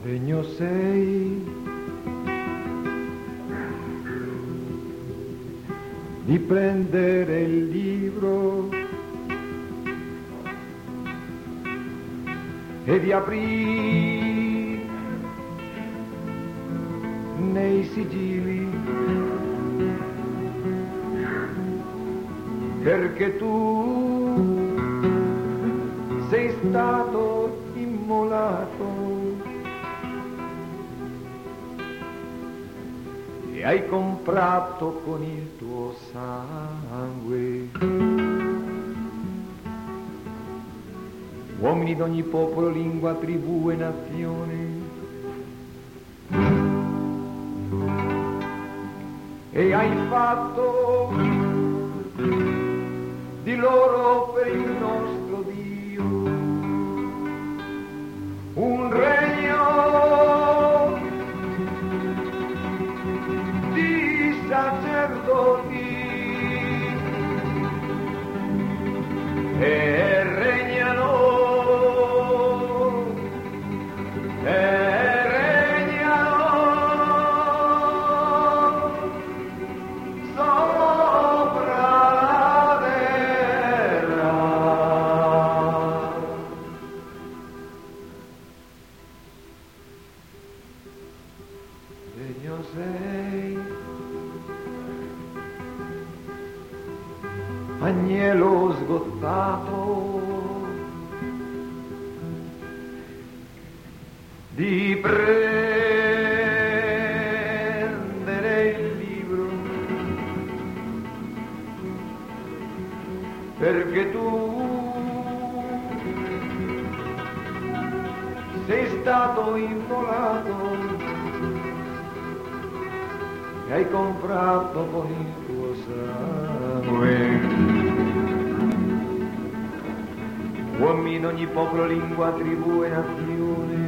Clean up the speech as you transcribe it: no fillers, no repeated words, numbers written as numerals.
Degno sei di prendere il libro e di aprire nei sigilli, perché tu sei stato immolato e hai comprato con il tuo sangue uomini d'ogni popolo, lingua, tribù e nazione, e hai fatto di loro per il nostro Dio un regno di sacerdoti, e regnano sopra terra. Degno sei, agnello sgottato, di prendere il libro, perché tu sei stato immolato e hai comprato con il tuo sangue uomini d'ogni popolo, lingua, tribù e nazione,